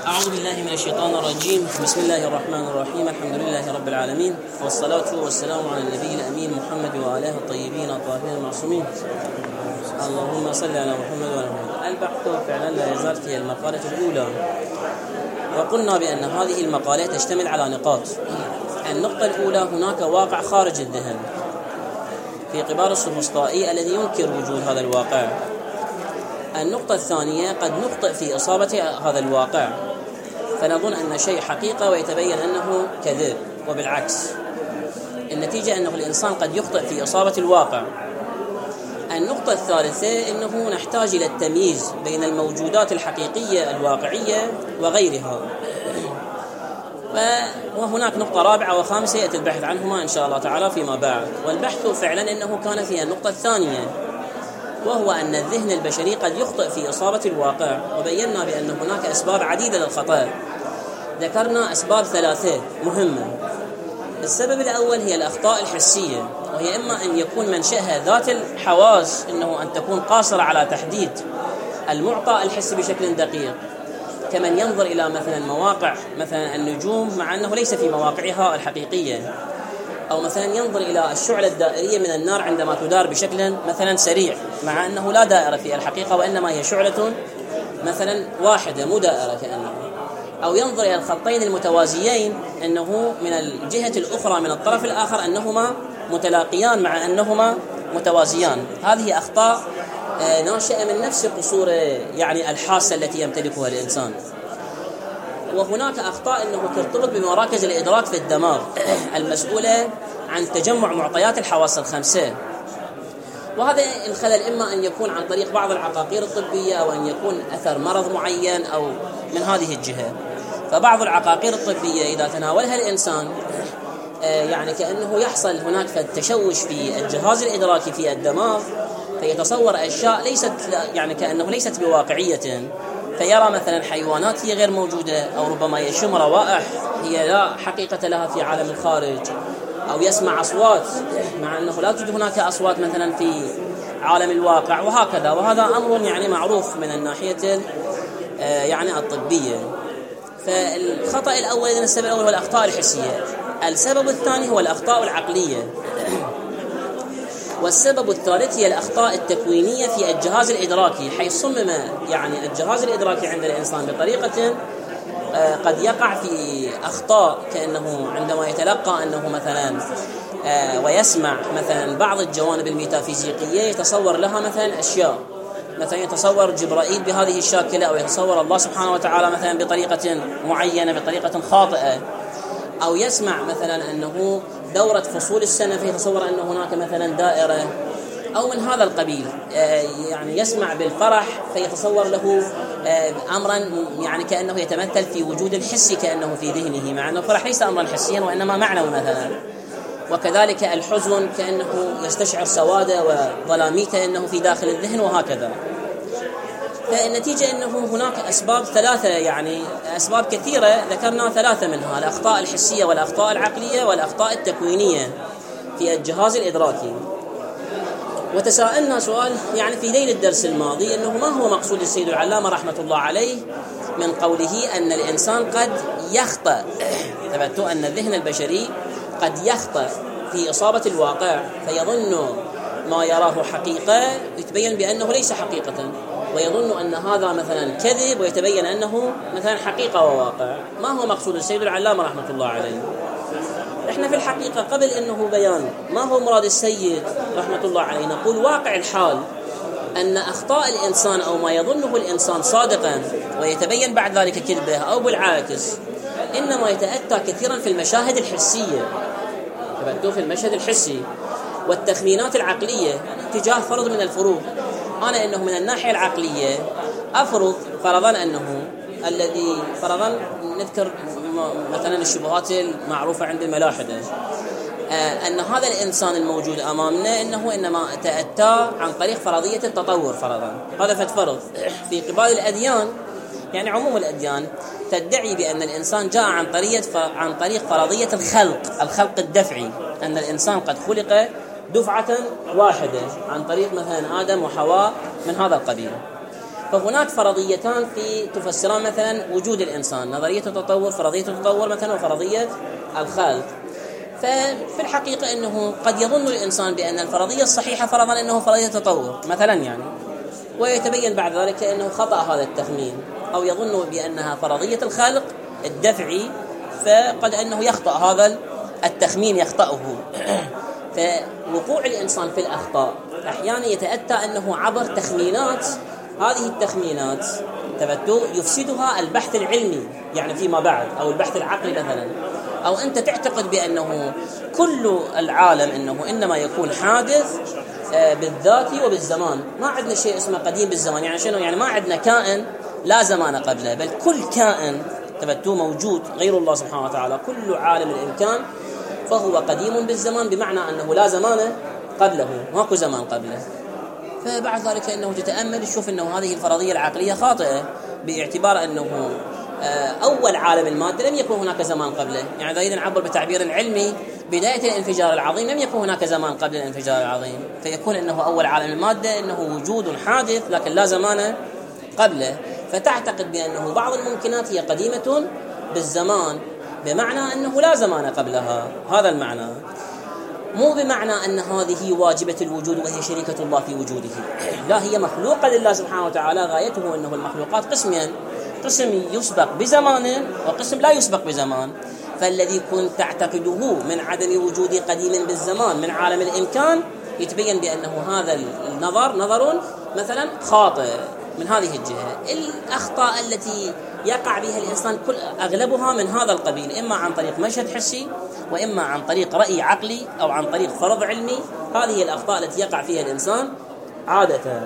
أعوذ بالله من الشيطان الرجيم. بسم الله الرحمن الرحيم. الحمد لله رب العالمين، والصلاة والسلام على النبي الأمين محمد وآله الطيبين الطاهرين المعصومين. اللهم صل على محمد وعلى محمد. البحث فعلا لا يزال في المقالة الأولى، وقلنا بأن هذه المقالة تشتمل على نقاط. النقطة الأولى: هناك واقع خارج الذهن في قبار السوفسطائي الذي ينكر وجود هذا الواقع. النقطة الثانية: قد نخطئ في إصابة هذا الواقع، فنظن أن شيء حقيقة ويتبين أنه كذب، وبالعكس. النتيجة أنه الإنسان قد يخطئ في إصابة الواقع. النقطة الثالثة: أنه نحتاج إلى التمييز بين الموجودات الحقيقية الواقعية وغيرها. وهناك نقطة رابعة وخامسة يأتي البحث عنهما إن شاء الله تعالى فيما بعد. والبحث فعلا أنه كان في النقطة الثانية، وهو أن الذهن البشري قد يخطئ في إصابة الواقع، وبينا بأن هناك أسباب عديدة للخطأ. ذكرنا أسباب ثلاثة مهمة. السبب الأول هي الأخطاء الحسية، وهي إما أن يكون منشأها ذات الحواس، إنه أن تكون قاصرة على تحديد المعطى الحسي بشكل دقيق، كمن ينظر إلى مثلا مواقع مثلا النجوم مع أنه ليس في مواقعها الحقيقية، أو مثلا ينظر إلى الشعلة الدائرية من النار عندما تدار بشكل مثلا سريع، مع أنه لا دائرة في الحقيقة وإنما هي شعلة مثلا واحدة مو دائرة كأنه، أو ينظر إلى الخطين المتوازيين أنه من الجهة الأخرى من الطرف الآخر أنهما متلاقيان مع أنهما متوازيان. هذه أخطاء ناشئة من نفس قصور يعني الحاسة التي يمتلكها الإنسان. وهناك أخطاء أنه ترتبط بمراكز الإدراك في الدماغ المسؤولة عن تجمع معطيات الحواس الخمسة، وهذا الخلل إما أن يكون عن طريق بعض العقاقير الطبية، أو أن يكون أثر مرض معين، أو من هذه الجهة. فبعض العقاقير الطبية إذا تناولها الإنسان يعني كأنه يحصل هناك تشوش في الجهاز الإدراكي في الدماغ، فيتصور أشياء ليست يعني كأنه ليست بواقعية، فيرى مثلا حيوانات هي غير موجودة، أو ربما يشم روائح هي لا حقيقة لها في عالم الخارج، أو يسمع أصوات مع أنه لا توجد هناك أصوات مثلا في عالم الواقع، وهكذا. وهذا أمر يعني معروف من الناحية يعني الطبية. فالخطأ الأول إذن السبب الأول هو الأخطاء الحسية. السبب الثاني هو الأخطاء العقلية. والسبب الثالث هي الأخطاء التكوينية في الجهاز الإدراكي، حيث صمم يعني الجهاز الإدراكي عند الإنسان بطريقة قد يقع في أخطاء، كأنه عندما يتلقى أنه مثلا ويسمع مثلا بعض الجوانب الميتافيزيقية يتصور لها مثلا أشياء، مثلا يتصور جبرائيل بهذه الشاكلة، أو يتصور الله سبحانه وتعالى مثلا بطريقة معينة بطريقة خاطئة، أو يسمع مثلا أنه دورة فصول السنة فيتصور أن هناك مثلا دائرة، أو من هذا القبيل. يعني يسمع بالفرح فيتصور له أمرا يعني كأنه يتمثل في وجود حسي كأنه في ذهنه، مع أنه الفرح ليس أمرا حسيا وإنما معنوي مثلا. وكذلك الحزن كأنه يستشعر سوادة وظلاميته أنه في داخل الذهن، وهكذا. فالنتيجة أنه هناك أسباب ثلاثة، يعني أسباب كثيرة، ذكرنا ثلاثة منها: الأخطاء الحسية، والأخطاء العقلية، والأخطاء التكوينية في الجهاز الإدراكي. وتساءلنا سؤال يعني في ليل الدرس الماضي، أنه ما هو مقصود السيد العلامة رحمة الله عليه من قوله أن الإنسان قد يخطئ؟ ثبت أن الذهن البشري قد يخطئ في إصابة الواقع، فيظن ما يراه حقيقة يتبين بأنه ليس حقيقة، ويظن أن هذا مثلا كذب ويتبين أنه مثلا حقيقة وواقع. ما هو مقصود السيد العلامة رحمة الله عليه؟ إحنا في الحقيقة قبل أنه بيان ما هو مراد السيد رحمة الله عليه، نقول واقع الحال أن أخطاء الإنسان أو ما يظنه الإنسان صادقا ويتبين بعد ذلك كذبه، أو بالعكس، إنما يتأتى كثيرا في المشاهد الحسية، في المشهد الحسي والتخمينات العقلية تجاه فرض من الفروض. أنا أنه من الناحية العقلية أفرض فرضا أنه الذي فرضا نذكر مثلا الشبهات المعروفة عند الملاحدة، أن هذا الإنسان الموجود أمامنا أنه إنما تأتى عن طريق فرضية التطور فرضا. هذا فتفرض في قبال الأديان، يعني عموم الأديان تدعي بأن الإنسان جاء عن طريق فرضية الخلق الدفعي، أن الإنسان قد خلق دفعة واحدة عن طريق مثلا آدم وحواء من هذا القبيل. فهناك فرضيتان تفسران مثلا وجود الإنسان، نظرية التطور، فرضية التطور مثلا، وفرضية الخلق. ففي الحقيقة أنه قد يظن الإنسان بأن الفرضية الصحيحة فرضا أنه فرضية التطور مثلا يعني، ويتبين بعد ذلك أنه خطأ هذا التخمين، أو يظن بأنها فرضية الخلق الدفعي، فقد أنه يخطأ هذا التخمين يخطأه. فوقوع الإنسان في الأخطاء أحيانا يتأتى أنه عبر تخمينات، هذه التخمينات يفسدها البحث العلمي يعني فيما بعد، أو البحث العقلي مثلا، أو أنت تعتقد بأنه كل العالم أنه إنما يكون حادث بالذات وبالزمان، ما عندنا شيء اسمه قديم بالزمان. يعني شنو؟ يعني ما عندنا كائن لا زمان قبله، بل كل كائن موجود غير الله سبحانه وتعالى، كل عالم الإمكان فهو قديم بالزمان، بمعنى أنه لا زمان قبله، ماكو زمان قبله. فبعد ذلك أنه تتأمل تشوف أنه هذه الفرضية العقلية خاطئة، باعتبار أنه أول عالم المادة لم يكن هناك زمان قبله. يعني إذا نعبر بتعبير علمي، بداية الانفجار العظيم لم يكن هناك زمان قبل الانفجار العظيم، فيكون أنه أول عالم المادة أنه وجود حادث لكن لا زمان قبله. فتعتقد بأنه بعض الممكنات هي قديمة بالزمان، بمعنى أنه لا زمان قبلها. هذا المعنى، مو بمعنى أن هذه واجبة الوجود وهي شريكة الله في وجوده، لا، هي مخلوقة لله سبحانه وتعالى. غايته أنه المخلوقات قسمين، قسم يسبق بزمان وقسم لا يسبق بزمان. فالذي كنت تعتقده من عدم وجود قديم بالزمان من عالم الإمكان، يتبين بأنه هذا النظر نظر مثلا خاطئ من هذه الجهة. الأخطاء التي يقع بها الإنسان أغلبها من هذا القبيل، إما عن طريق مشهد حسي، وإما عن طريق رأي عقلي، أو عن طريق فرض علمي. هذه الأخطاء التي يقع فيها الإنسان عادة.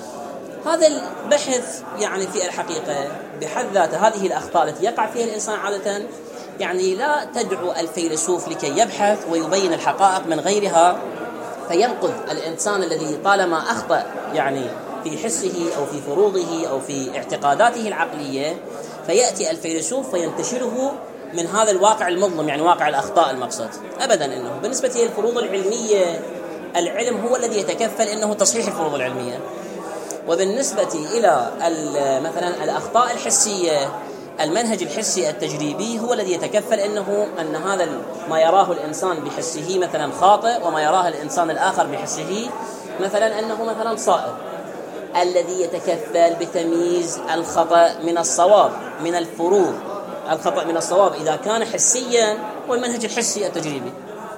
هذا البحث يعني في الحقيقة بحد ذاته، هذه الأخطاء التي يقع فيها الإنسان عادة يعني لا تدعو الفيلسوف لكي يبحث ويبين الحقائق من غيرها، فينقذ الإنسان الذي طالما أخطأ يعني في حسه أو في فروضه أو في اعتقاداته العقلية، فيأتي الفيلسوف فينتشله من هذا الواقع المظلم، يعني واقع الأخطاء المقصد. أبدا، إنه بالنسبة للفروض العلمية العلم هو الذي يتكفل إنه تصحيح الفروض العلمية، وبالنسبة إلى مثلا الأخطاء الحسية المنهج الحسي التجريبي هو الذي يتكفل أن هذا ما يراه الإنسان بحسه مثلا خاطئ، وما يراه الإنسان الآخر بحسه مثلا أنه مثلا صائب، الذي يتكفل بتمييز الخطأ من الصواب من الفروض، الخطأ من الصواب إذا كان حسيا والمنهج الحسي التجريبي.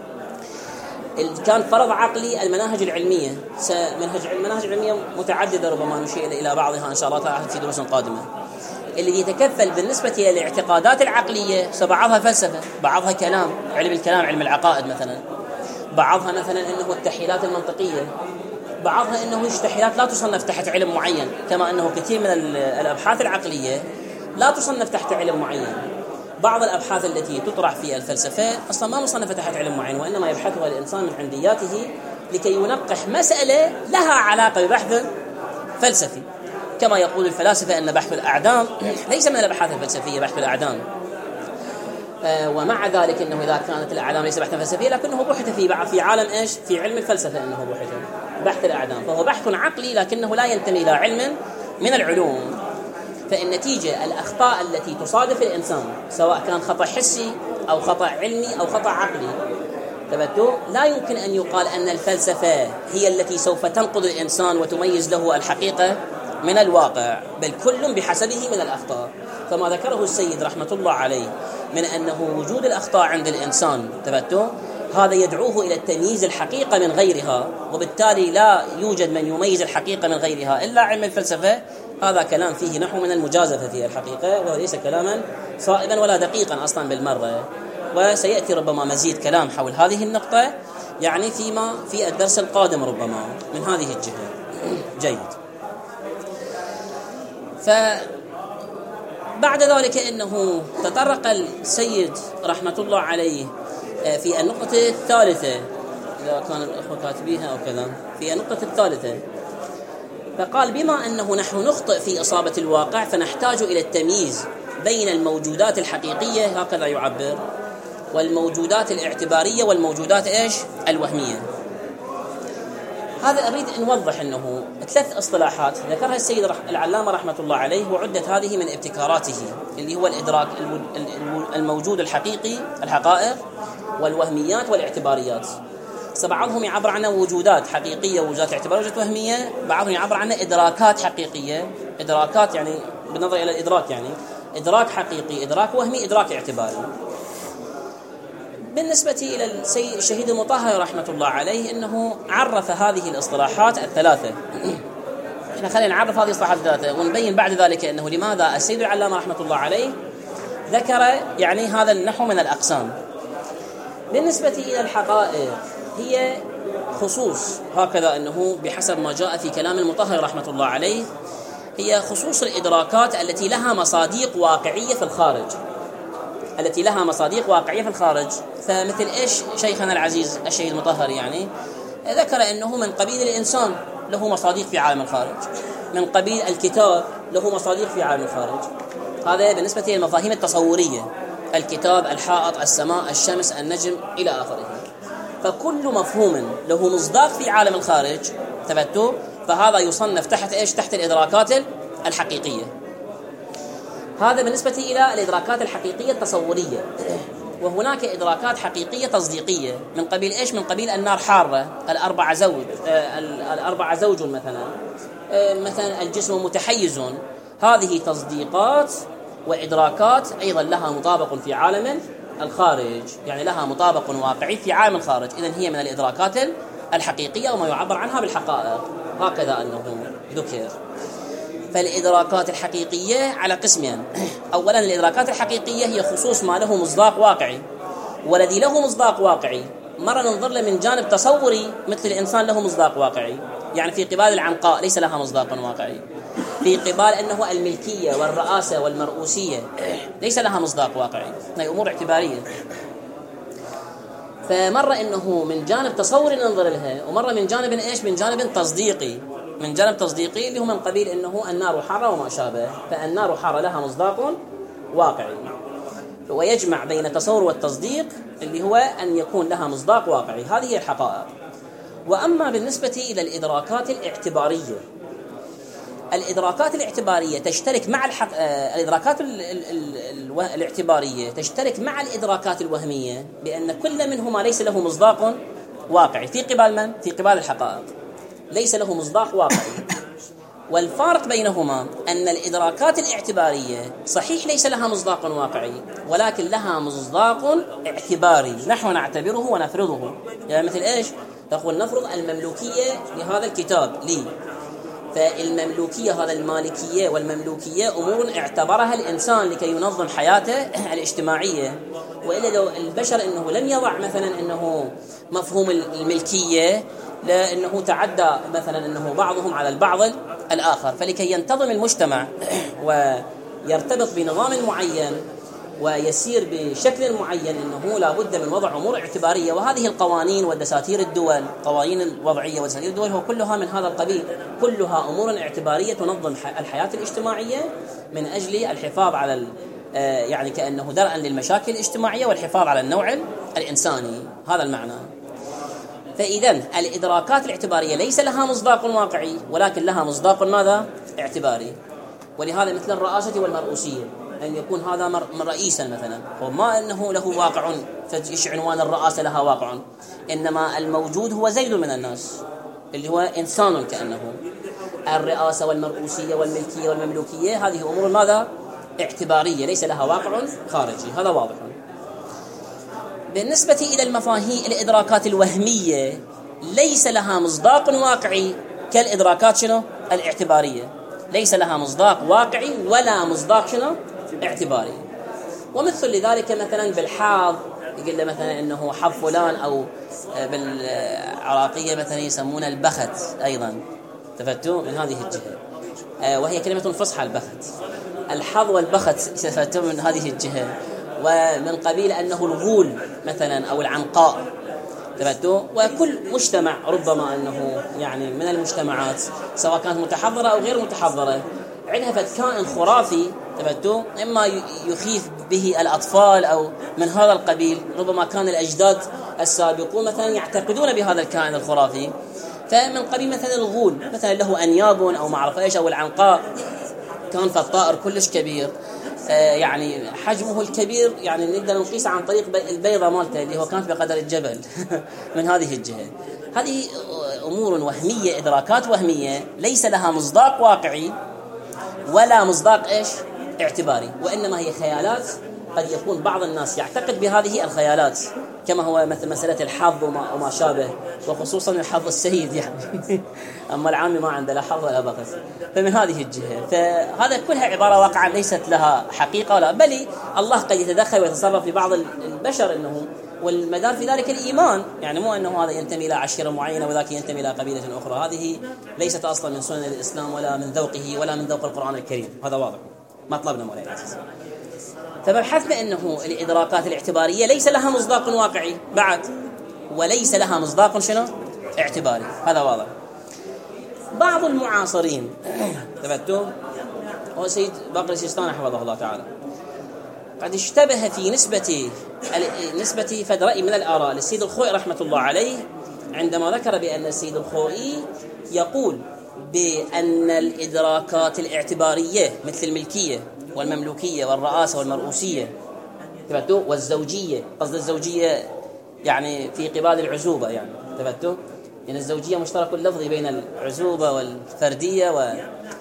كان فرض عقلي المناهج العلمية، المناهج العلمية متعددة، ربما نشير إلى بعضها إن شاء الله تعالى في دروس قادمة. اللي يتكفل بالنسبة للاعتقادات العقلية، بعضها فلسفة، بعضها كلام، علم الكلام، علم العقائد مثلا، بعضها مثلا أنه التحليلات المنطقية، بعضها أنه التحليلات لا تصنف تحت علم معين، كما أنه كثير من الأبحاث العقلية لا تصنف تحت علم معين. بعض الأبحاث التي تطرح في الفلسفة أصلا ما مصنفة تحت علم معين، وإنما يبحثها الإنسان من عندياته لكي ينقح مسألة لها علاقة ببحث فلسفي. كما يقول الفلاسفة أن بحث الأعدام ليس من الأبحاث الفلسفية، بحث الأعدام، ومع ذلك أنه إذا كانت الأعدام ليس بحثا فلسفيا لكنه بحث في عالم إيش؟ في علم الفلسفة أنه بحث الأعدام، فهو بحث عقلي لكنه لا ينتمي إلى علم من العلوم. فالنتيجة الأخطاء التي تصادف الإنسان سواء كان خطأ حسي أو خطأ علمي أو خطأ عقلي، لا يمكن أن يقال أن الفلسفة هي التي سوف تنقذ الإنسان وتميز له الحقيقة من الواقع، بل كل بحسبه من الأخطاء. فما ذكره السيد رحمة الله عليه من أنه وجود الأخطاء عند الإنسان هذا يدعوه إلى التمييز الحقيقة من غيرها، وبالتالي لا يوجد من يميز الحقيقة من غيرها إلا علم الفلسفة. هذا كلام فيه نحو من المجازفة في الحقيقة، وليس كلاما صائبا ولا دقيقا أصلا بالمرة. وسيأتي ربما مزيد كلام حول هذه النقطة يعني في الدرس القادم ربما من هذه الجهة. جيد. فبعد ذلك إنه تطرق السيد رحمة الله عليه في النقطة الثالثة، إذا كان الأخوة كاتبيها أو كذا، في النقطة الثالثة فقال: بما أنه نحن نخطئ في إصابة الواقع فنحتاج إلى التمييز بين الموجودات الحقيقية، هكذا يعبر، والموجودات الاعتبارية والموجودات الوهمية. هذا أريد أن نوضح أنه 3 اصطلاحات ذكرها السيد العلامة رحمة الله عليه، وعدت هذه من ابتكاراته، اللي هو الإدراك الموجود الحقيقي، الحقائق، والوهميات والاعتباريات. بعضهم يعبر عنها وجودات حقيقية، وجودات اعتبارية، وجودات وهمية. بعضهم يعبر عنها إدراكات حقيقية، إدراكات يعني بالنظر إلى الإدراك، يعني إدراك حقيقي، إدراك وهمي، إدراك اعتباري. بالنسبة إلى الشهيد المطهر رحمة الله عليه، إنه عرف هذه الاصطلاحات الثلاثة. إحنا خلينا نعرف هذه الاصطلاحات الثلاثة ونبين بعد ذلك أنه لماذا السيد العلامة رحمة الله عليه ذكر يعني هذا النحو من الأقسام. بالنسبة إلى الحقائق، هي خصوص، هكذا أنه بحسب ما جاء في كلام المطهر رحمة الله عليه، هي خصوص الإدراكات التي لها مصادق واقعية في الخارج، التي لها مصادق واقعية في الخارج. فمثل إيش شيخنا العزيز الشهيد المطهر يعني ذكر أنه من قبيل الإنسان له مصادق في عالم الخارج، من قبيل الكتاب له مصادق في عالم الخارج. هذا بالنسبة للمفاهيم التصورية، الكتاب، الحائط، السماء، الشمس، النجم إلى آخره. فكل مفهوم له مصداق في عالم الخارج ثبتوا، فهذا يصنف تحت إيش؟ تحت الإدراكات الحقيقية. هذا بالنسبة إلى الإدراكات الحقيقية التصورية. وهناك إدراكات حقيقية تصديقية من قبيل إيش؟ من قبيل النار حارة، الأربعة زوج مثلا، مثلا الجسم متحيز. هذه تصديقات وإدراكات أيضا لها مطابق في عالم الخارج، يعني لها مطابق واقعي في عالم الخارج. إذن هي من الإدراكات الحقيقية وما يعبر عنها بالحقائق، هكذا أنه ذكر. فالإدراكات الحقيقية على قسمين. أولا الإدراكات الحقيقية هي خصوص ما له مصداق واقعي، والذي له مصداق واقعي مرة ننظر له من جانب تصوري، مثل الإنسان له مصداق واقعي، يعني في قبال العنقاء ليس لها مصداق واقعي، في قبال أنه الملكية والرئاسة والمرؤوسية ليس لها مصداق واقعي، هي أمور اعتبارية. فمرة إنه من جانب تصوري ننظر لها، ومرة من جانب إيش؟ من جانب تصديقي، من جانب تصديقي اللي هو من قبيل إنه النار حارة وما شابه. فالنار حارة لها مصداق واقعي، ويجمع بين التصور والتصديق اللي هو أن يكون لها مصداق واقعي. هذه هي الحقائق. وأما بالنسبة إلى الإدراكات الاعتبارية، الإدراكات الاعتبارية تشترك مع الإدراكات الاعتبارية تشترك مع الإدراكات الوهمية، بأن كل منهما ليس له مصداق واقعي في قبال من؟ في قبال الحقائق ليس له مصداق واقعي. والفارق بينهما أن الإدراكات الاعتبارية صحيح ليس لها مصداق واقعي، ولكن لها مصداق اعتباري، نحن نعتبره ونفرضه. يعني مثل إيش؟ تقول نفرض المملوكية لهذا الكتاب لي، فالمملوكية هذا المالكية والمملوكية أمور اعتبرها الإنسان لكي ينظم حياته الاجتماعية. وإلا لو البشر إنه لم يضع مثلا إنه مفهوم الملكية، لأنه تعدى مثلا إنه بعضهم على البعض الآخر. فلكي ينتظم المجتمع ويرتبط بنظام معين ويسير بشكل معين، إنه لا بد من وضع أمور اعتبارية. وهذه القوانين والدساتير الدول، قوانين الوضعية ودساتير الدول، هو كلها من هذا القبيل، كلها أمور اعتبارية تنظم الحياة الاجتماعية من أجل الحفاظ على يعني كأنه درءا للمشاكل الاجتماعية والحفاظ على النوع الإنساني. هذا المعنى. فإذن الإدراكات الاعتبارية ليس لها مصداق واقعي، ولكن لها مصداق ماذا؟ اعتباري. ولهذا مثل الرئاسة والمرؤوسية، أن يكون هذا رئيسا مثلا، وما أنه له واقع فإيش عنوان الرئاسة لها واقع، إنما الموجود هو زيد من الناس اللي هو إنسان كأنه. الرئاسة والمرؤوسية والملكية والمملوكية هذه أمور ماذا؟ اعتبارية، ليس لها واقع خارجي. هذا واضح. بالنسبة إلى المفاهيم الإدراكات الوهمية ليس لها مصداق واقعي كالإدراكات شنو؟ الاعتبارية، ليس لها مصداق واقعي ولا مصداق شنو؟ اعتباري. ومثل لذلك مثلا بالحظ، يقول له مثلا إنه حظ فلان، أو بالعراقية مثلا يسمون البخت أيضا، تفتوا من هذه الجهة، وهي كلمة فصحى البخت. الحظ والبخت تفتوا من هذه الجهة. ومن قبيل أنه الغول مثلا أو العنقاء، تفتوا. وكل مجتمع ربما أنه يعني من المجتمعات سواء كانت متحضرة أو غير متحضرة عندها كائن خرافي، تفتوا، إما يخيف به الأطفال أو من هذا القبيل. ربما كان الأجداد السابقون مثلا يعتقدون بهذا الكائن الخرافي، فمن قبيل مثلا الغول، مثلا له أنياب أو ما أعرف إيش، أو العنقاء، كان فالطائر كلش كبير، يعني حجمه الكبير يعني نقدر نقيس عن طريق البيضة مالته اللي هو كانت بقدر الجبل من هذه الجهة. هذه أمور وهمية، إدراكات وهمية ليس لها مصداق واقعي ولا مصداق إيش اعتباري، وإنما هي خيالات. قد يكون بعض الناس يعتقد بهذه الخيالات، كما هو مثل مسألة الحظ وما شابه، وخصوصا الحظ السيد يعني أما العامي ما عنده لا حظ ولا بخس. فمن هذه الجهة فهذا كلها عبارة واقعا ليست لها حقيقة ولا، بل الله قد يتدخل ويتصرف في بعض البشر إنه، والمدار في ذلك الإيمان، يعني مو أنه هذا ينتمي إلى عشيرة معينة وذاك ينتمي إلى قبيلة أخرى. هذه ليست أصلا من سنن الإسلام ولا من ذوقه ولا من ذوق القرآن الكريم، هذا واضح مطلبنا مولانا. فبحثنا أنه الإدراكات الاعتبارية ليس لها مصداق واقعي بعد، وليس لها مصداق شنو اعتباري، هذا واضح. بعض المعاصرين ثبتوا، هو سيد باقر السيستاني حفظه الله تعالى، قد اشتبه في نسبة فد رأي من الآراء للسيد الخوئي رحمة الله عليه، عندما ذكر بأن السيد الخوئي يقول بأن الإدراكات الاعتبارية مثل الملكية والمملوكية والرئاسة والمرؤوسية والزوجية، قصد الزوجية يعني في قبال العزوبة، يعني ثبتوا إن الزوجية مشترك اللفظي بين العزوبة والفردية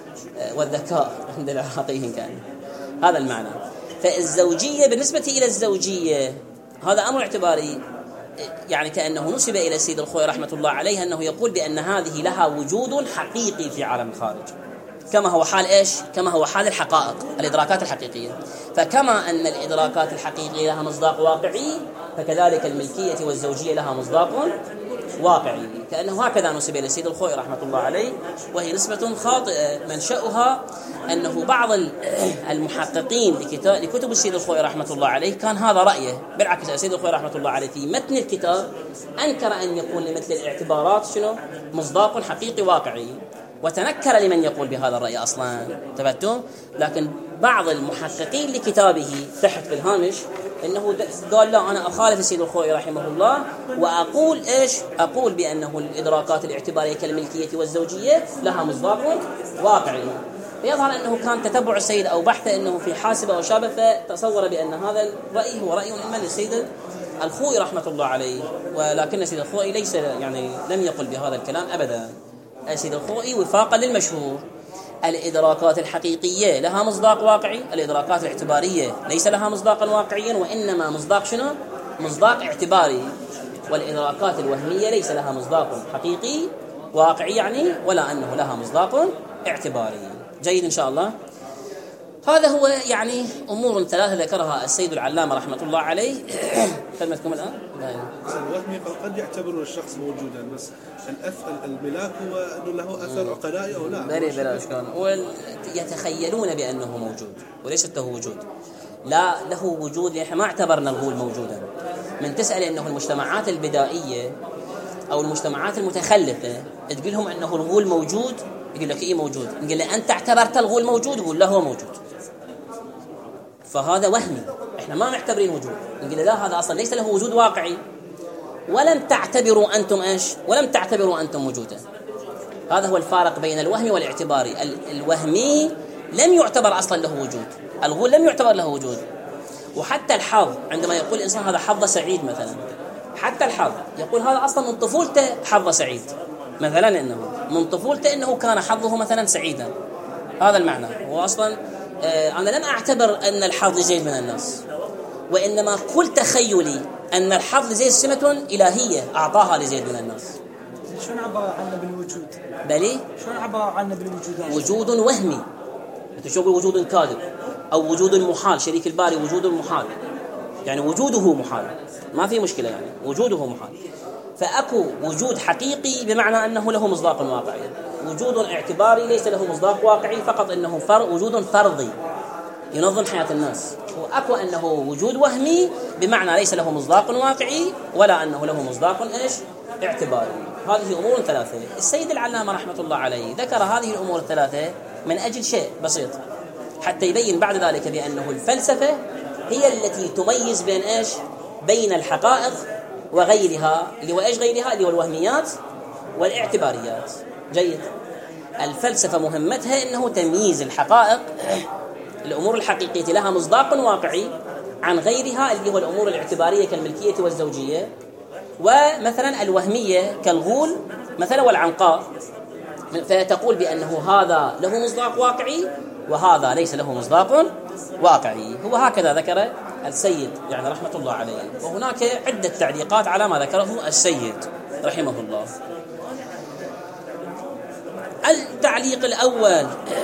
والذكاء عند العراقيين، كان هذا المعنى. فالزوجية بالنسبة إلى الزوجية هذا أمر اعتباري، يعني كأنه نسب إلى السيد الخوئي رحمة الله عليه أنه يقول بأن هذه لها وجود حقيقي في عالم الخارج، كما هو حال إيش؟ كما هو حال الحقائق، الإدراكات الحقيقية. فكما أن الإدراكات الحقيقية لها مصداق واقعي، فكذلك الملكية والزوجية لها مصداق واقعي، كأنه هكذا نسب إلى السيد الخوئي رحمة الله عليه، وهي نسبة خاطئة منشأها أنه بعض المحققين لكتب السيد الخوئي رحمة الله عليه كان هذا رأيه. بالعكس السيد الخوئي رحمة الله عليه في متن الكتاب أنكر أن يكون لمثل الاعتبارات شنو مصداق حقيقي واقعي، وتنكر لمن يقول بهذا الرأي أصلا، ثبتوا. لكن بعض المحققين لكتابه تحت في الهامش إنه قال لا، أنا أخالف السيد الخوئي رحمه الله وأقول إيش؟ أقول بأنه الإدراكات الاعتبارية كالملكية والزوجية لها مصداق واقعي. يظهر أنه كان تتبع السيد أو بحثه أنه في حاسبة أو شابه، فتصور بأن هذا الرأي هو رأي من السيد الخوئي رحمة الله عليه، ولكن السيد الخوئي ليس يعني لم يقل بهذا الكلام أبدا. السيد الخوئي وفاقا للمشهور الإدراكات الحقيقية لها مصداق واقعي، الإدراكات الاعتبارية ليس لها مصداقا واقعيا وإنما مصداق شنو؟ مصداق اعتباري. والإدراكات الوهمية ليس لها مصداق حقيقي واقعي يعني، ولا أنه لها مصداق اعتباري. جيد إن شاء الله. هذا هو يعني أمور ثلاثة ذكرها السيد العلامة رحمة الله عليه. كلمتكم الآن؟ الوهمي قد يعتبر الشخص موجودا، بس الملاك هو أنه له أثر عقلائي أو لا؟ بلا إشكال. يتخيلون بأنه موجود وليست له وجود، لا له وجود. نحن ما اعتبرنا الغول موجودا. من تسأل أنه المجتمعات البدائية أو المجتمعات المتخلفة تقول لهم أنه الغول موجود، يقول لك إيه موجود، نقول له أنت اعتبرت الغول موجود، يقول لا هو موجود. فهذا وهمي، إحنا ما معتبرين وجود، نقول له لا هذا أصلا ليس له وجود واقعي، ولم تعتبروا أنتم إيش؟ ولم تعتبروا أنتم وجودا. هذا هو الفارق بين الوهمي والاعتباري. الوهمي لم يعتبر أصلا له وجود، الغول لم يعتبر له وجود. وحتى الحظ عندما يقول الإنسان هذا حظ سعيد مثلا، حتى الحظ يقول هذا أصلا من طفولته حظ سعيد مثلا، إنه من طفولته إنه كان حظه مثلا سعيدا، هذا المعنى. هو أصلا أنا لم أعتبر أن الحظ لزيد من الناس، وإنما كل تخيلي أن الحظ لزيد سمة إلهية أعطاها لزيد من الناس. شلون عبر عنه بالوجود؟ بلي شلون عبر عنه بالوجود؟ وجود وهمي، تشوف وجود كاذب أو وجود محال. شريك الباري وجود محال، يعني وجوده محال، ما في مشكلة، يعني وجوده محال. فأكو وجود حقيقي بمعنى أنه له مصداق واقعي، وجود اعتباري ليس له مصداق واقعي، فقط أنه وجود فرضي ينظم حياة الناس. وأكو أنه وجود وهمي بمعنى ليس له مصداق واقعي ولا أنه له مصداق إيش؟ اعتباري. هذه أمور ثلاثة. السيد العلامة رحمة الله عليه ذكر هذه الأمور الثلاثة من أجل شيء بسيط، حتى يبين بعد ذلك بأنه الفلسفة هي التي تميز بين إيش؟ بين الحقائق وغيرها، اللي هو إيش غيرها؟ اللي هو الوهميات والاعتباريات. جيد. الفلسفة مهمتها أنه تمييز الحقائق، الأمور الحقيقية لها مصداق واقعي، عن غيرها اللي هو الأمور الاعتبارية كالملكية والزوجية، ومثلا الوهمية كالغول مثلا والعنقاء، فتقول بأنه هذا له مصداق واقعي وهذا ليس له مصداق واقعي. هو هكذا ذكر السيد يعني رحمة الله عليه، وهناك عدة تعليقات على ما ذكره السيد رحمه الله. التعليق الأول: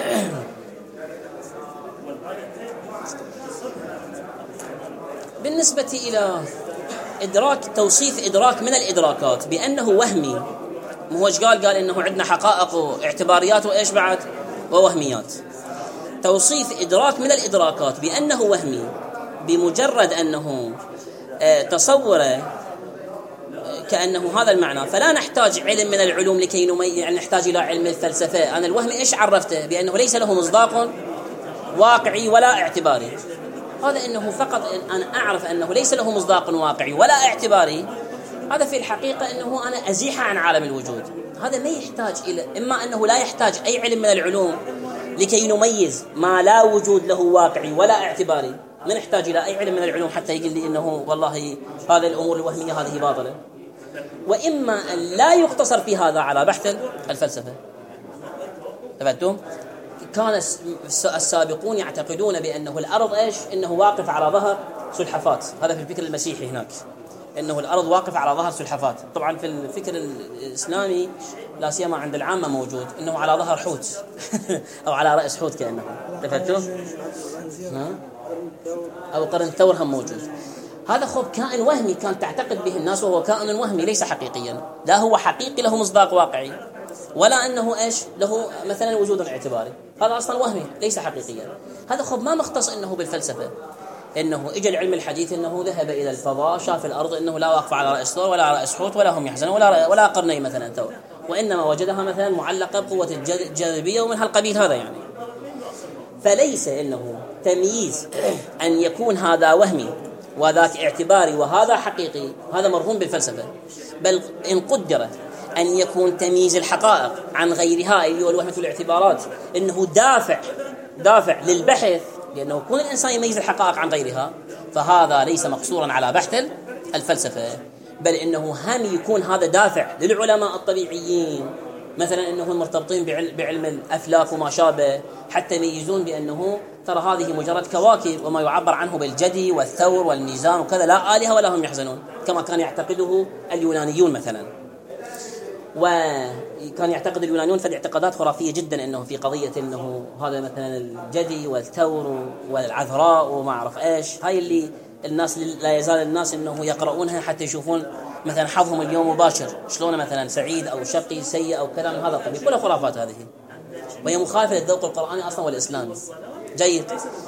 بالنسبة إلى توصيف إدراك من الإدراكات بأنه وهمي، هو ايش قال إنه عندنا حقائق واعتباريات وإيش بعد ووهميات. توصيف إدراك من الإدراكات بأنه وهمي بمجرد أنه تصوره كأنه هذا المعنى، فلا نحتاج علم من العلوم لكي يعني نحتاج إلى علم الفلسفة. أنا الوهم إيش عرفته؟ بأنه ليس له مصداق واقعي ولا اعتباري. هذا أنه فقط أنا أعرف أنه ليس له مصداق واقعي ولا اعتباري، هذا في الحقيقة أنه أنا أزيح عن عالم الوجود. هذا ما يحتاج إلى، إما أنه لا يحتاج أي علم من العلوم لكي نميز ما لا وجود له واقعي ولا اعتباري، ما نحتاج إلى أي علم من العلوم حتى يقول لي إنه والله هذه الأمور الوهمية هذه باطلة. وإما أن لا يقتصر في هذا على بحث الفلسفة. تفهمتم؟ كان السابقون يعتقدون بأنه الأرض إيش؟ إنه واقف على ظهر سلحفات. هذا في الفكر المسيحي هناك، إنه الأرض واقف على ظهر سلحفات. طبعا في الفكر الإسلامي لا سيما عند العامة موجود إنه على ظهر حوت أو على رأس حوت كأنه. تفهمتم؟ أو قرن ثور هم موجود. هذا خب كائن وهمي كان تعتقد به الناس، وهو كائن وهمي ليس حقيقيا، لا هو حقيقي له مصداق واقعي ولا أنه إيش له مثلا وجود اعتباري. هذا أصلا وهمي ليس حقيقيا. هذا خب ما مختص إنه بالفلسفة، إنه إجا العلم الحديث إنه ذهب إلى الفضاء شاف الأرض إنه لا واقف على رأس ثور ولا رأس حوت ولا هم يحزنون ولا قرني مثلا ثور، وإنما وجدها مثلا معلقة بقوة الجاذبية ومن هالقبيل هذا يعني. فليس إنه تمييز أن يكون هذا وهمي وذاك اعتباري وهذا حقيقي، هذا مرهون بالفلسفة. بل إن قدر أن يكون تمييز الحقائق عن غيرها اللي هو الوهمة والاعتبارات إنه دافع للبحث، لأنه يكون الإنسان يميز الحقائق عن غيرها، فهذا ليس مقصورا على بحث الفلسفة، بل إنه هم يكون هذا دافع للعلماء الطبيعيين مثلا إنه مرتبطين بعلم الأفلاك وما شابه، حتى يميزون بأنه ترى هذه مجرد كواكب، وما يعبر عنه بالجدي والثور والميزان وكذا لا آلهة ولا هم يحزنون، كما كان يعتقده اليونانيون مثلا. وكان يعتقد اليونانيون في الاعتقادات خرافية جدا، إنه في قضية إنه هذا مثلا الجدي والثور والعذراء وما أعرف إيش، هاي اللي الناس لا يزال الناس إنه يقرؤونها حتى يشوفون مثلا حظهم اليوم مباشر، شلون مثلا سعيد أو شقي سيء أو كلام هذا القبيل، كلها خرافات هذه، وهي مخالفة للذوق القرآني أصلا والإسلامي. جيد.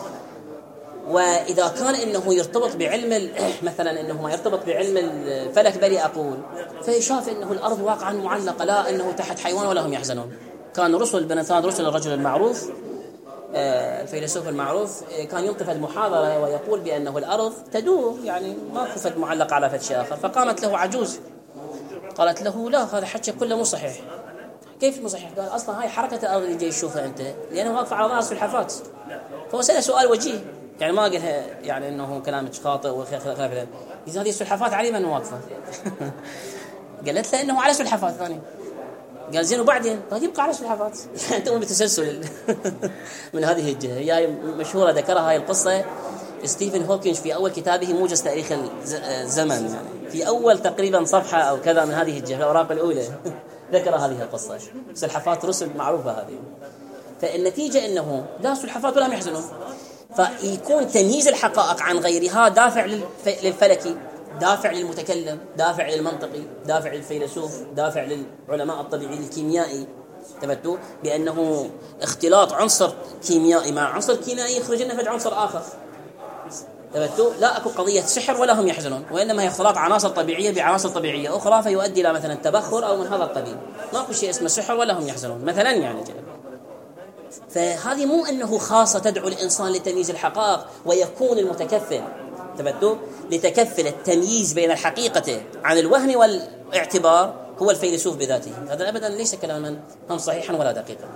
وإذا كان إنه يرتبط بعلم مثلا إنه ما يرتبط بعلم الفلك بل أقول، فيشاف إنه الأرض واقعا معلقة، لا إنه تحت حيوان ولا هم يحزنون. كان رسل الرجل المعروف الفيلسوف المعروف كان ينطف المحاضرة ويقول بأنه الأرض تدور، يعني ما فد معلقة على فد شيء آخر. فقامت له عجوز قالت له لا، هذا حكي كله مو صحيح. كيف مو صحيح؟ قال أصلا هاي حركة الأرض اللي جاي تشوفها أنت لأنه واقف على ظهر سلحفات. فهو سأله سؤال وجيه، يعني ما قالها يعني إنه كلامك خاطئ وخلاف ذلك. إذا هذه السلحفات عليه من واقفة قالت له إنه على سلحفات ثاني. قال زين وبعدين؟ طيب يبقى على سلحفات. أنتم بتسلسل من هذه الجهة. هي مشهورة ذكرها هاي القصة ستيفن هوكينج في أول كتابه موجز تاريخ الزمن، يعني في أول تقريبا صفحة أو كذا من هذه الجهة، الأوراق الأولى ذكر هذه القصة. سلحفات رسل معروفة هذه. فالنتيجة إنه لا سلحفات ولا هم يحزنون، فيكون تمييز الحقائق عن غيرها دافع للفلكي، دافع للمتكلم، دافع للمنطقي، دافع للفيلسوف، دافع للعلماء الطبيعي الكيميائي. تبتوا بأنه اختلاط عنصر كيميائي مع عنصر كيميائي يخرج لنا فد عنصر آخر. تبتوا لا أكو قضية سحر ولا هم يحزنون، وإنما هي اختلاط عناصر طبيعية بععناصر طبيعية أخرى فيؤدي إلى مثلا تبخر أو من هذا القبيل. ما أكو شيء اسمه سحر ولا هم يحزنون مثلا يعني كده. فهذه مو أنه خاصة تدعو الإنسان لتمييز الحقائق ويكون المتكفل تبتوا لتكفل التمييز بين الحقيقة عن الوهم والاعتبار، هو الفيلسوف بذاته، هذا أبدا ليس كلاما هم صحيحا ولا دقيقا.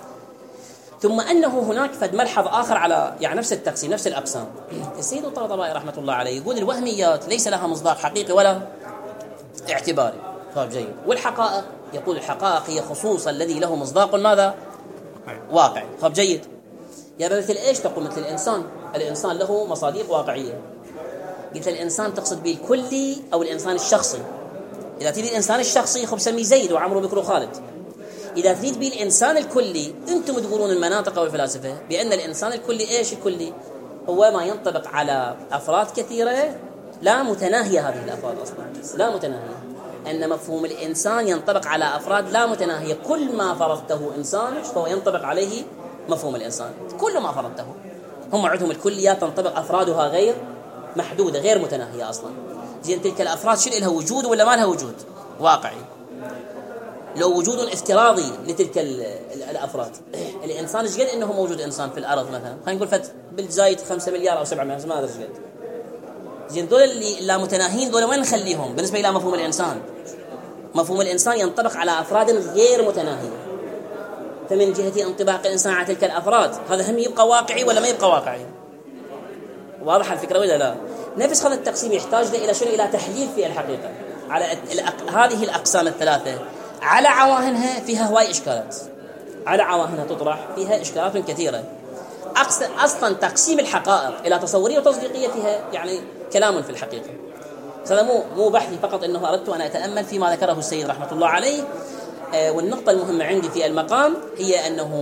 ثم أنه هناك فد ملحظ آخر على يعني نفس التقسيم نفس الأقسام. السيد الطباطبائي رحمة الله عليه يقول الوهميات ليس لها مصداق حقيقي ولا اعتباري. طيب جيد. والحقائق يقول الحقائق هي خصوصا الذي له مصداق ماذا؟ واقعي. طيب جيد. يا مثل ايش تقول؟ مثل الإنسان له مصادق واقعية. قلت الإنسان تقصد به الكلي أو الإنسان الشخصي؟ إذا تريد الإنسان الشخصي خب سمي زيد وعمرو بكر وخالد. إذا تريد به الإنسان الكلي أنتم تقولون المناطق والفلاسفة بأن الإنسان الكلي إيش الكلي؟ هو ما ينطبق على أفراد كثيرة لا متناهية. هذه الأفراد أصلا لا متناهية، أن مفهوم الإنسان ينطبق على أفراد لا متناهية. كل ما فرضته إنسان فهو ينطبق عليه مفهوم الإنسان. كل ما فرضته هم عندهم الكليات تنطبق أفرادها غير محدودة غير متناهية أصلا. زين تلك الأفراد شنو لها وجود ولا ما لها وجود واقعي؟ لو وجود افتراضي لتلك الأفراد. الإنسان ايش قد إنه موجود إنسان في الأرض مثلا، خلينا نقول بالزايد 5 مليار أو 7 ما أدري ايش قد. زين دول اللي لا متناهين دول وين نخليهم بالنسبة إلى مفهوم الإنسان؟ مفهوم الإنسان ينطبق على أفراد غير متناهية، فمن جهة انطباق الإنسان على تلك الأفراد هذا هم يبقى واقعي ولا ما يبقى واقعي؟ واضح الفكرة ولا لا؟ نفس هذا التقسيم يحتاج إلى شنو؟ إلى تحليل في الحقيقة على هذه الأقسام الثلاثة. على عواهنها فيها هواي إشكالات، على عواهنها تطرح فيها إشكالات كثيرة. أصلا تقسيم الحقائق إلى تصورية وتصديقية فيها يعني كلام في الحقيقة. هذا مو بحثي فقط، إنه أردت أن أتأمل فيما ذكره السيد رحمة الله عليه. والنقطة المهمة عندي في المقام هي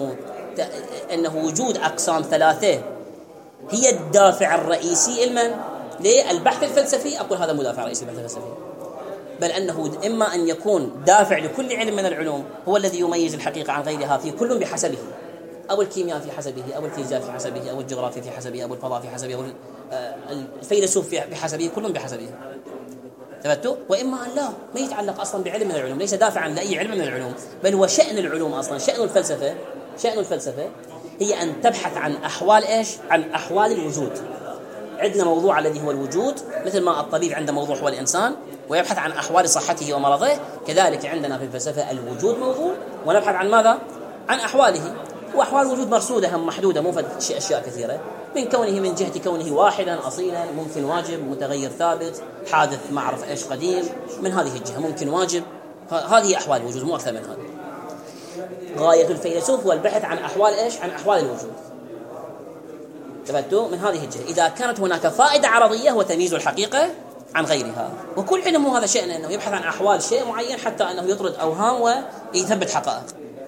أنه وجود أقسام ثلاثة هي الدافع الرئيسي للبحث الفلسفي. أقول هذا مو دافع رئيسي للبحث الفلسفي، بل أنه إما أن يكون دافع لكل علم من العلوم هو الذي يميز الحقيقة عن غيرها في كل بحسبه، أو الكيمياء في حسبه، أو الفيزياء في حسبه، أو الجغرافيا في حسبه، أو الفضاء في حسبه، أو الفيلسوف بحسبه، كل بحسبه. ثبتوا؟ وإما أن لا، ما يتعلق أصلا بعلم من العلوم، ليس دافعا لأي علم من العلوم، بل هو شأن العلوم أصلا. شأن الفلسفة هي أن تبحث عن أحوال إيش؟ عن أحوال الوجود. عندنا موضوع الذي هو الوجود، مثل ما الطبيب عنده موضوع هو الإنسان ويبحث عن أحوال صحته ومرضه، كذلك عندنا في الفلسفة الوجود موضوع ونبحث عن ماذا؟ عن أحواله. وأحوال الوجود مرصودة هم محدودة، مو أشياء كثيرة، من كونه من جهة كونه واحدا أصيلا، ممكن واجب، متغير ثابت، حادث ما أعرف إيش قديم، من هذه الجهة ممكن واجب. هذه أحوال الوجود، مو أكثر من هذا. غاية الفيلسوف هو البحث عن أحوال إيش؟ عن أحوال الوجود. ثبتوا؟ من هذه الجهة. إذا كانت هناك فائدة عرضية هو تمييز الحقيقة عن غيرها. وكل علم هو هذا شأنه، أنه يبحث عن أحوال شيء معين حتى أنه يطرد أوهام ويثبت حقائق.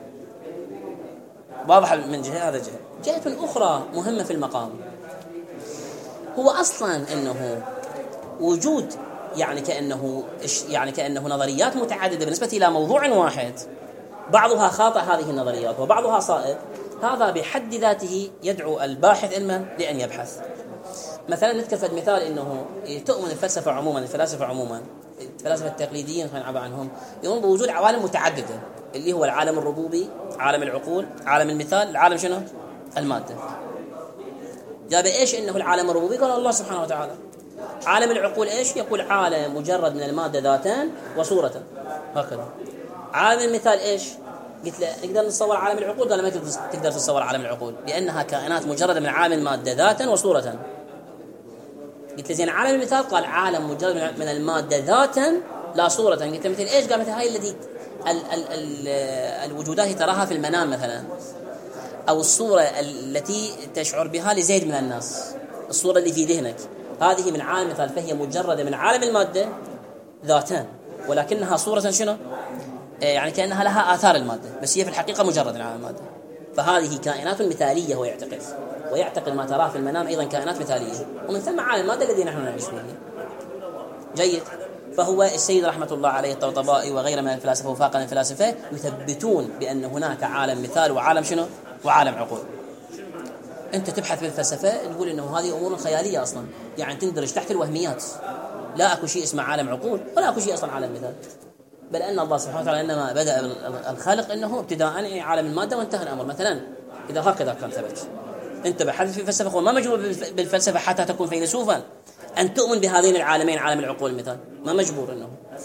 واضح من جهة. هذا جهة أخرى مهمة في المقام هو أصلا أنه وجود يعني كأنه نظريات متعددة بالنسبة إلى موضوع واحد، بعضها خاطئ هذه النظريات وبعضها صائب. هذا بحد ذاته يدعو الباحث علما لأن يبحث. مثلا نذكر مثال أنه تؤمن الفلسفة عموما، الفلاسفة التقليديين خلينا نعبر عنهم، يؤمنون بوجود عوالم متعددة، اللي هو العالم الربوبي، عالم العقول، عالم المثال، العالم شنو؟ المادة. جاب إيش إنه العالم الربوبي؟ قال الله سبحانه وتعالى. عالم العقول إيش؟ يقول عالم مجرد من المادة ذاتان وصورة، هكذا. عالم المثال إيش؟ قلت له نقدر نتصور عالم العقول؟ قال ما تقدر تتصور عالم العقول لأنها كائنات مجرد من عالم المادة ذاتا وصورة. قلت له زين عالم المثال؟ قال عالم مجرد من المادة ذاتا لا صورة. قلت له مثل إيش؟ قال مثل هاي الذي الوجودات تراها في المنام مثلا، أو الصورة التي تشعر بها لزيد من الناس، الصورة اللي في ذهنك، هذه من عالم المثال، فهي مجرد من عالم المادة ذاتان ولكنها صورة شنو؟ يعني كأنها لها آثار المادة، بس هي في الحقيقة مجرد من عالم المادة. فهذه كائنات مثالية هو ويعتقد ما تراه في المنام أيضا كائنات مثالية، ومن ثم عالم المادة الذي نحن نعيش فيه. جيد. فهو السيد رحمة الله عليه الطباطبائي وغيره من الفلاسفة وفاقا الفلاسفة يثبتون بأن هناك عالم مثال وعالم شنو؟ وعالم عقول. أنت تبحث بالفلسفة تقول إنه هذه أمور خيالية أصلا، يعني تندرج تحت الوهميات. لا أكو شيء اسمه عالم عقول ولا أكو شيء أصلا عالم مثال، بل أن الله سبحانه وتعالى إنما بدأ الخلق إنه ابتداء عالم المادة وانتهى الأمر. مثلا إذا هكذا كان ثبت، أنت بحثت في الفلسفة وما مجبور بالفلسفة حتى تكون فيلسوفا أن تؤمن بهذين العالمين، عالم العقول مثال، ما مجبور إنه.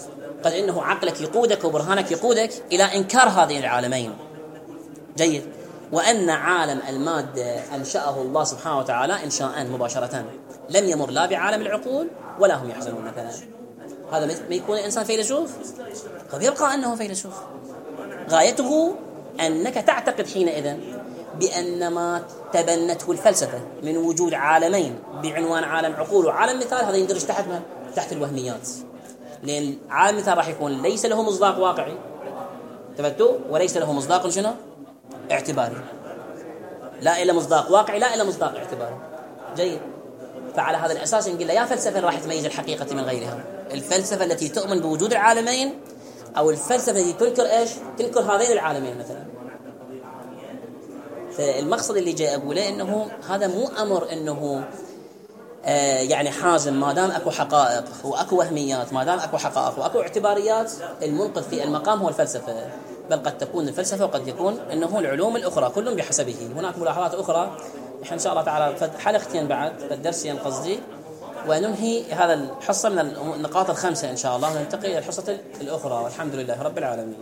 قد إنه عقلك يقودك وبرهانك يقودك إلى إنكار هذين العالمين. جيد. وأن عالم المادة أنشأه الله سبحانه وتعالى إنشاء مباشرة لم يمر لا بعالم العقول ولا هم يحزنون مثلا. هذا ما يكون الإنسان فيلسوف؟ قد يبقى أنه فيلسوف. غايته أنك تعتقد حينئذ بأن ما تبنته الفلسفة من وجود عالمين بعنوان عالم عقول وعالم مثال، هذا يندرج تحت الوهميات، لأن عالم مثال راح يكون ليس له مصداق واقعي تبتو، وليس له مصداق شنو؟ اعتباري. لا إلا مصداق واقعي لا إلا مصداق اعتباري. جيد. فعلى هذا الأساس نقول لا فلسفة راح تميز الحقيقة من غيرها، الفلسفة التي تؤمن بوجود العالمين أو الفلسفة التي تنكر إيش؟ تنكر هذين العالمين مثلا. فالمقصد اللي جاي أقوله إنه هذا مو أمر إنه يعني حازم، ما دام أكو حقائق وأكو وهميات، ما دام أكو حقائق وأكو اعتباريات، المنقذ في المقام هو الفلسفة. بل قد تكون الفلسفة وقد يكون إنه العلوم الأخرى كل بحسبه. هناك ملاحظات أخرى إن شاء الله تعالى حلقتين بعد الدرسين قصدي، وننهي هذا الحصة من النقاط الخمسة إن شاء الله، وننتقل إلى الحصة الأخرى، والحمد لله رب العالمين.